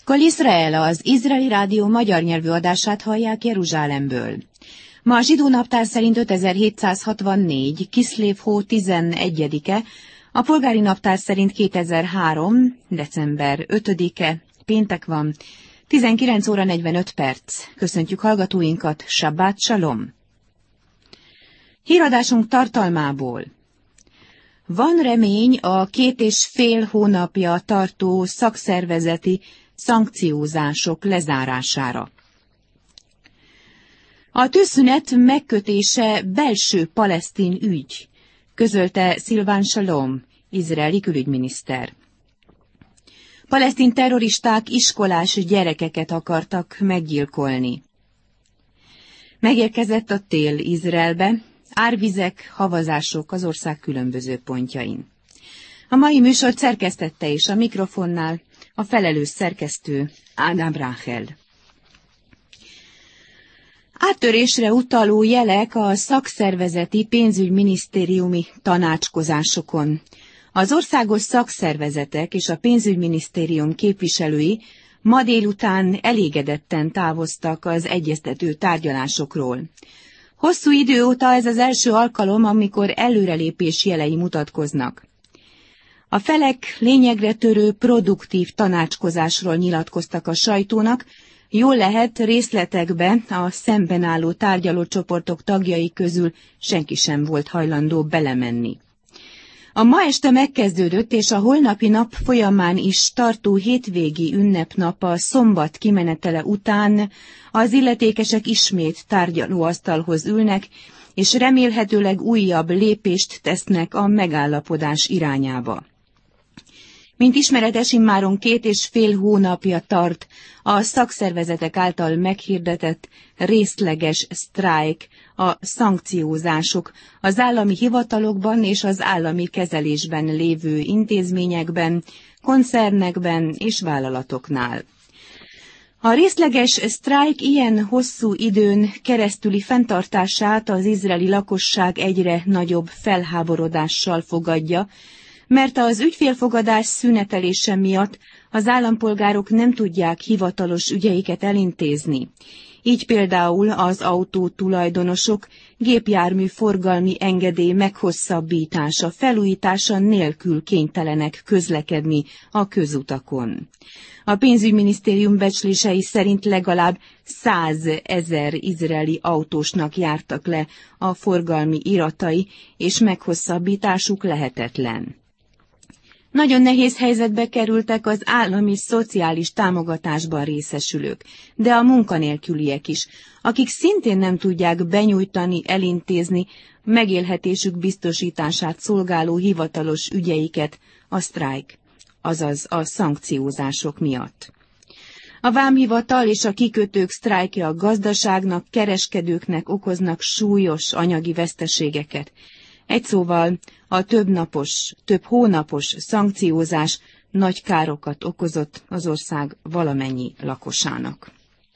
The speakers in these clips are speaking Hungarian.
Kol Izrael, az izraeli rádió magyar nyelvű adását hallják Jeruzsálemből. Ma a zsidó naptár szerint 5764, Kiszlév hó 11-e, a polgári naptár szerint 2003, december 5-e, péntek van, 19 óra 45 perc. Köszöntjük hallgatóinkat, Sabbát Shalom! Híradásunk tartalmából. Van remény a 2,5 hónapja tartó szakszervezeti szankciózások lezárására. A tűzszünet megkötése belső palesztin ügy, közölte Szilván Shalom, izraeli külügyminiszter. Palesztin terroristák iskolás gyerekeket akartak meggyilkolni. Megérkezett a tél Izraelbe, árvizek, havazások az ország különböző pontjain. A mai műsort szerkesztette és a mikrofonnál a felelős szerkesztő Ádám Ráhel. Áttörésre utaló jelek a szakszervezeti pénzügyminisztériumi tanácskozásokon. Az országos szakszervezetek és a pénzügyminisztérium képviselői ma délután elégedetten távoztak az egyeztető tárgyalásokról. Hosszú idő óta ez az első alkalom, amikor előrelépés jelei mutatkoznak. A felek lényegre törő, produktív tanácskozásról nyilatkoztak a sajtónak, jól lehet részletekbe a szemben álló tárgyalócsoportok tagjai közül senki sem volt hajlandó belemenni. A ma este megkezdődött és a holnapi nap folyamán is tartó hétvégi ünnepnap a szombat kimenetele után az illetékesek ismét tárgyalóasztalhoz ülnek, és remélhetőleg újabb lépést tesznek a megállapodás irányába. Mint ismeretes, immáron 2,5 hónapja tart a szakszervezetek által meghirdetett részleges sztrájk, a szankciózások az állami hivatalokban és az állami kezelésben lévő intézményekben, koncernekben és vállalatoknál. A részleges sztrájk ilyen hosszú időn keresztüli fenntartását az izraeli lakosság egyre nagyobb felháborodással fogadja, mert az ügyfélfogadás szünetelése miatt az állampolgárok nem tudják hivatalos ügyeiket elintézni. Így például az autó tulajdonosok gépjármű forgalmi engedély meghosszabbítása, felújítása nélkül kénytelenek közlekedni a közutakon. A pénzügyminisztérium becslései szerint legalább 100 000 izraeli autósnak jártak le a forgalmi iratai, és meghosszabbításuk lehetetlen. Nagyon nehéz helyzetbe kerültek az állami szociális támogatásban részesülők, de a munkanélküliek is, akik szintén nem tudják benyújtani, elintézni megélhetésük biztosítását szolgáló hivatalos ügyeiket a sztrájk, azaz a szankciózások miatt. A vámhivatal és a kikötők sztrájkja a gazdaságnak, kereskedőknek okoznak súlyos anyagi veszteségeket. Egy szóval a több hónapos szankciózás nagy károkat okozott az ország valamennyi lakosának.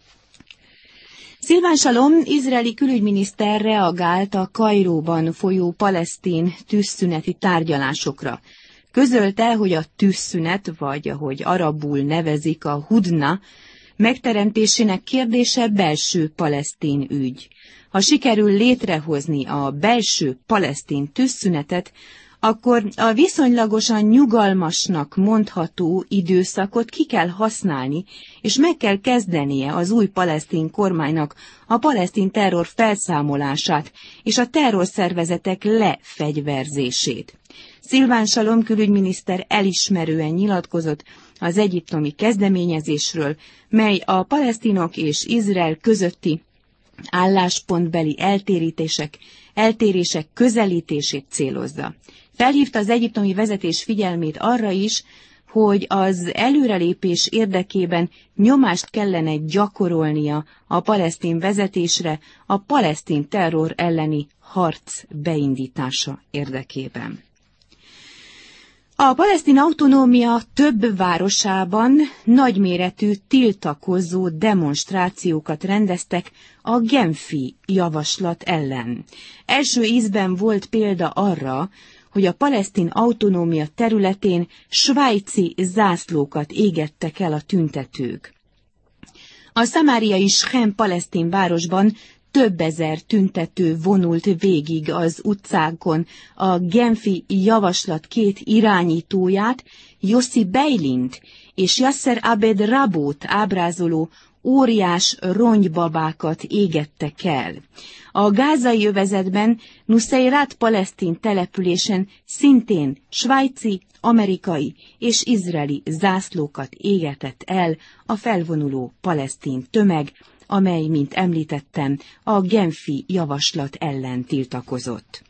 Szilván Shalom, izraeli külügyminiszter reagált a Kairóban folyó palesztin tűzszüneti tárgyalásokra. Közölte, hogy a tűzszünet, vagy ahogy arabul nevezik a hudna, megteremtésének kérdése belső palesztin ügy. Ha sikerül létrehozni a belső palesztin tűzszünetet, akkor a viszonylagosan nyugalmasnak mondható időszakot ki kell használni, és meg kell kezdenie az új palesztin kormánynak a palesztin terror felszámolását és a terrorszervezetek lefegyverzését. Szilván Shalom külügyminiszter elismerően nyilatkozott az egyiptomi kezdeményezésről, mely a palesztinok és Izrael közötti álláspontbeli eltérések közelítését célozza. Felhívta az egyiptomi vezetés figyelmét arra is, hogy az előrelépés érdekében nyomást kellene gyakorolnia a palesztin vezetésre a palesztin terror elleni harc beindítása érdekében. A palesztin autonómia több városában nagyméretű tiltakozó demonstrációkat rendeztek a genfi javaslat ellen. Első ízben volt példa arra, hogy a palesztin autonómia területén svájci zászlókat égettek el a tüntetők. A szamáriai Sichem palesztin városban több ezer tüntető vonult végig az utcákon a Genfi javaslat két irányítóját, Yossi Beilint és Yasser Abed Rabót ábrázoló óriás ronybabákat égettek el. A gázai övezetben Nuseirat palesztin településen szintén svájci, amerikai és izraeli zászlókat égetett el a felvonuló palesztin tömeg, amely, mint említettem, a Genfi javaslat ellen tiltakozott.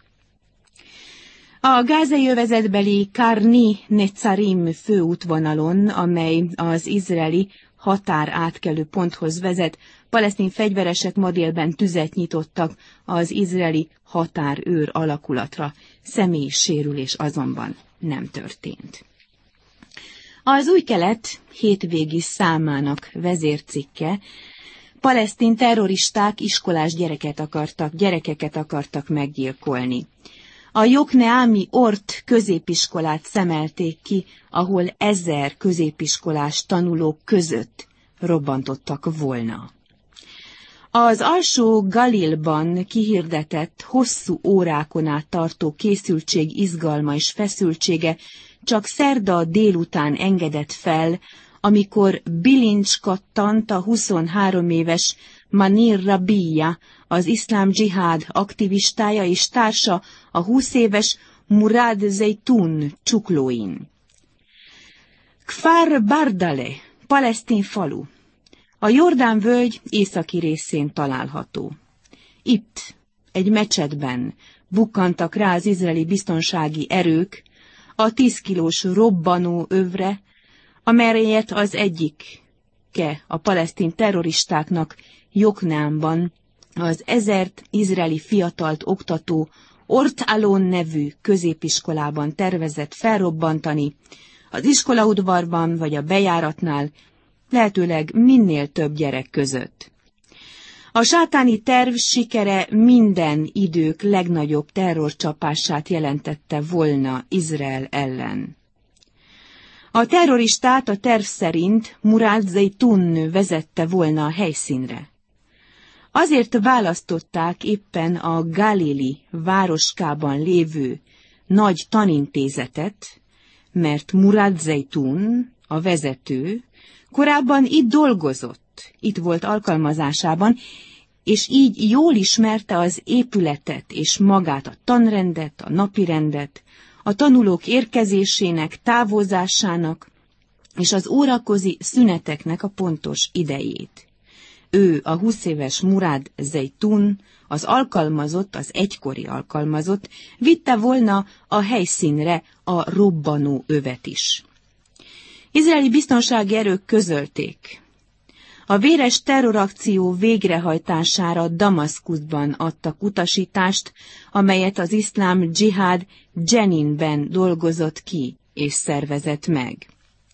A gázai övezetbeli Karni Netzarim főútvonalon, amely az izraeli határátkelő ponthoz vezet, palesztin fegyveresek ma délben tüzet nyitottak az izraeli határőr alakulatra. Személyi sérülés azonban nem történt. Az Új Kelet hétvégi számának vezércikke: palesztin terroristák iskolás gyerekeket akartak meggyilkolni. A Jokneami Ort középiskolát szemelték ki, ahol 1000 középiskolás tanulók között robbantottak volna. Az alsó Galilban kihirdetett, hosszú órákon át tartó készültség izgalma és feszültsége csak szerda délután engedett fel, amikor bilincskattant a 23 éves Manir Rabia, az iszlám dzsihád aktivistája és társa, a 20 éves Murad Zeytun csuklóin. Kfar Bardale, palesztin falu, a Jordán völgy északi részén található. Itt, egy mecsetben bukkantak rá az izraeli biztonsági erők a 10 kilós robbanó övre, amelyet az egyike a palesztin terroristáknak Jokneamban az 1000 izraeli fiatalt oktató Ort Alon nevű középiskolában tervezett felrobbantani, az iskolaudvarban vagy a bejáratnál, lehetőleg minél több gyerek között. A sátáni terv sikere minden idők legnagyobb terrorcsapását jelentette volna Izrael ellen. A terroristát a terv szerint Murad Zeytun vezette volna a helyszínre. Azért választották éppen a Galili városkában lévő nagy tanintézetet, mert Murad Zeytun, a vezető, korábban itt dolgozott, itt volt alkalmazásában, és így jól ismerte az épületet és magát a tanrendet, a napirendet, a tanulók érkezésének, távozásának és az óraközi szüneteknek a pontos idejét. Ő, a 20 éves Murad Zeytun, az alkalmazott, az egykori alkalmazott, vitte volna a helyszínre a robbanó övet is. Izraeli biztonsági erők közölték: a véres terrorakció végrehajtására Damaszkuszban adtak utasítást, amelyet az iszlám dzsihád Jeninben dolgozott ki és szervezett meg.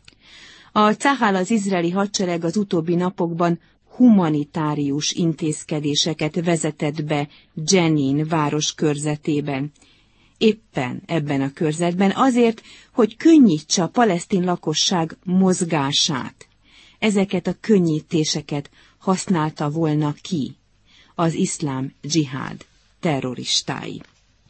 A Cahal, az izraeli hadsereg az utóbbi napokban humanitárius intézkedéseket vezetett be Jenin város körzetében. Éppen ebben a körzetben azért, hogy könnyítse a palesztin lakosság mozgását. Ezeket a könnyítéseket használta volna ki az iszlám dzsihád terroristái.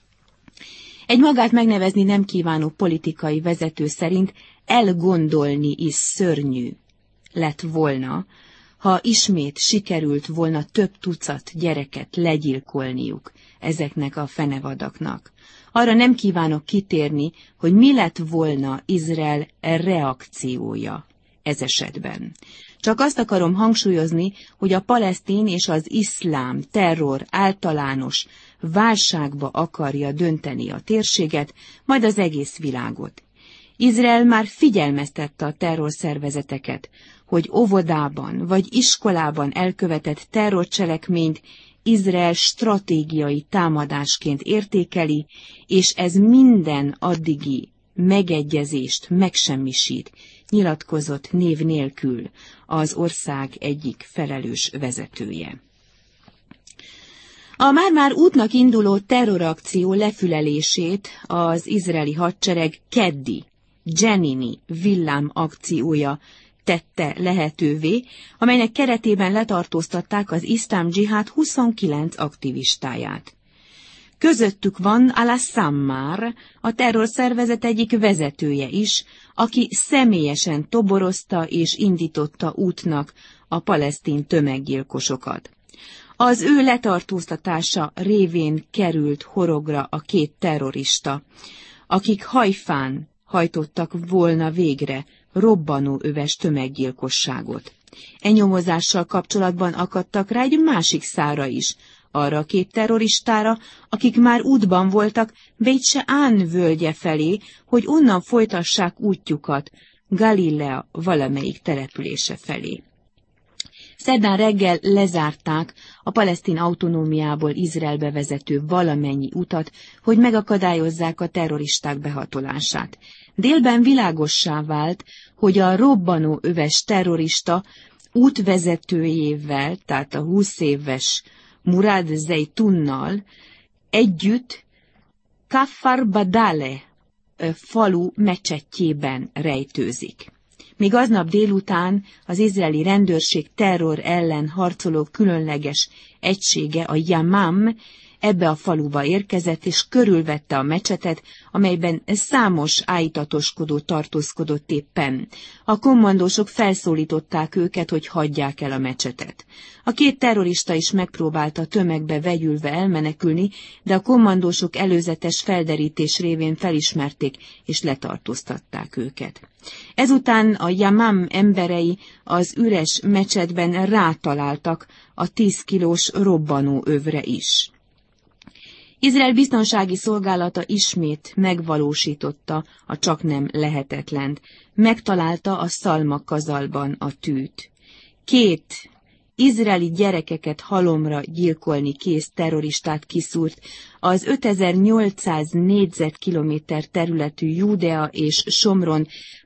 Egy magát megnevezni nem kívánó politikai vezető szerint elgondolni is szörnyű lett volna, ha ismét sikerült volna több tucat gyereket legyilkolniuk ezeknek a fenevadaknak. Arra nem kívánok kitérni, hogy mi lett volna Izrael reakciója ez esetben. Csak azt akarom hangsúlyozni, hogy a palesztin és az iszlám terror általános válságba akarja dönteni a térséget, majd az egész világot. Izrael már figyelmeztette a terrorszervezeteket, hogy óvodában vagy iskolában elkövetett terrorcselekményt Izrael stratégiai támadásként értékeli, és ez minden addigi megegyezést megsemmisít, nyilatkozott név nélkül az ország egyik felelős vezetője. A már-már útnak induló terrorakció lefülelését az izraeli hadsereg keddi, Jenini villám akciója tette lehetővé, amelynek keretében letartóztatták az iszlám dzsihád 29 aktivistáját. Közöttük van Al-Sammar, a terrorszervezet egyik vezetője is, aki személyesen toborozta és indította útnak a palesztin tömeggyilkosokat. Az ő letartóztatása révén került horogra a két terrorista, akik Haifán hajtottak volna végre robbanóöves tömeggyilkosságot. E nyomozással kapcsolatban akadtak rá egy másik szára is, arra a két terroristára, akik már útban voltak Beit She'an völgye felé, hogy onnan folytassák útjukat Galilea valamelyik települése felé. Szerdán reggel lezárták a palesztin autonómiából Izraelbe vezető valamennyi utat, hogy megakadályozzák a terroristák behatolását. Délben világossá vált, hogy a robbanóöves terrorista útvezetőjével, tehát a 20 éves Murad Zeitunnal együtt Kfar Badale falu mecsetjében rejtőzik. Míg aznap délután az izraeli rendőrség terror ellen harcoló különleges egysége, a Yamam, ebbe a faluba érkezett és körülvette a mecsetet, amelyben számos állítatoskodó tartózkodott éppen. A kommandósok felszólították őket, hogy hagyják el a mecsetet. A két terrorista is megpróbálta tömegbe vegyülve elmenekülni, de a kommandósok előzetes felderítés révén felismerték és letartóztatták őket. Ezután a Yamam emberei az üres mecsetben rátaláltak a 10 kilós robbanóövre is. Izrael biztonsági szolgálata ismét megvalósította a csaknem lehetetlent. Megtalálta a Szalma kazalban a tűt. 2 izraeli gyerekeket halomra gyilkolni kész terroristát kiszúrt az 5800 négyzetkilométer területű Júdea és Somron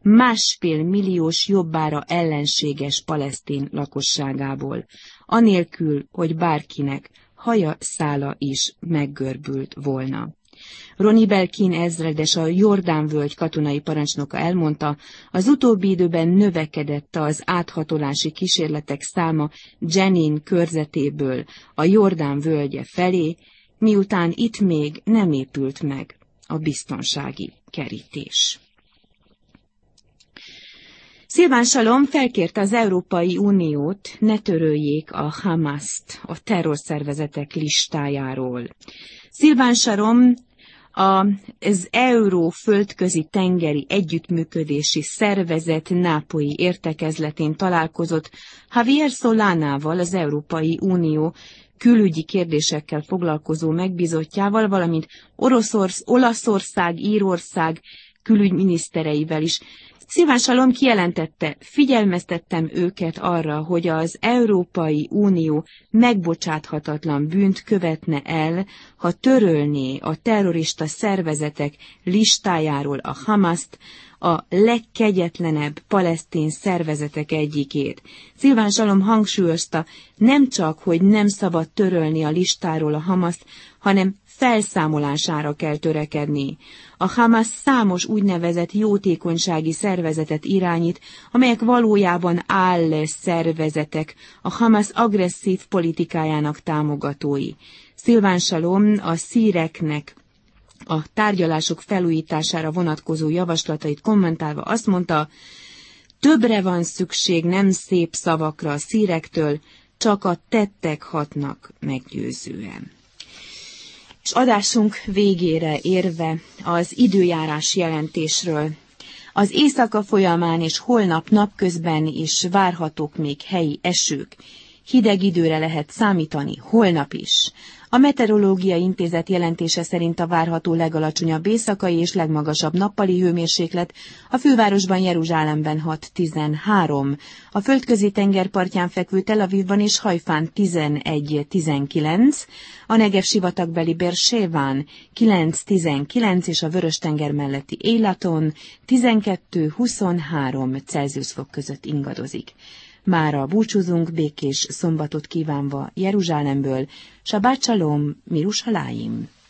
1,5 milliós jobbára ellenséges palesztin lakosságából, anélkül, hogy bárkinek haja szála is meggörbült volna. Roni Belkin ezredes, a Jordán-völgy katonai parancsnoka elmondta, az utóbbi időben növekedett az áthatolási kísérletek száma Jenin körzetéből a Jordán völgye felé, miután itt még nem épült meg a biztonsági kerítés. Silván Shalom felkérte az Európai Uniót, ne töröljék a Hamaszt a terrorszervezetek listájáról. Silván Shalom az Euró-földközi tengeri együttműködési szervezet nápolyi értekezletén találkozott Javier Solanával, az Európai Unió külügyi kérdésekkel foglalkozó megbízottjával, valamint Olaszország, Írország külügyminisztereivel is. Silván Shalom kijelentette, figyelmeztettem őket arra, hogy az Európai Unió megbocsáthatatlan bűnt követne el, ha törölné a terrorista szervezetek listájáról a Hamaszt, a legkegyetlenebb palesztin szervezetek egyikét. Silván Shalom hangsúlyozta, nem csak, hogy nem szabad törölni a listáról a Hamaszt, hanem felszámolására kell törekedni. A Hamas számos úgynevezett jótékonysági szervezetet irányít, amelyek valójában álszervezetek, a Hamas agresszív politikájának támogatói. Silván Shalom a szíreknek a tárgyalások felújítására vonatkozó javaslatait kommentálva azt mondta, többre van szükség, nem szép szavakra a szírektől, csak a tettek hatnak meggyőzően. És adásunk végére érve az időjárás jelentésről. Az éjszaka folyamán és holnap napközben is várhatók még helyi esők. Hideg időre lehet számítani, holnap is. A Meteorológiai Intézet jelentése szerint a várható legalacsonyabb éjszakai és legmagasabb nappali hőmérséklet a fővárosban, Jeruzsálemben 6-13, a földközi tengerpartján fekvő Tel Avivban és Hajfán 11-19, a Negev sivatagbeli Bérseván 9-19 és a Vörös-tenger melletti Élaton 12-23 Celsius fok között ingadozik. Mára búcsúzunk, békés szombatot kívánva Jeruzsálemből, Sabát Shalom, Mirushalayim.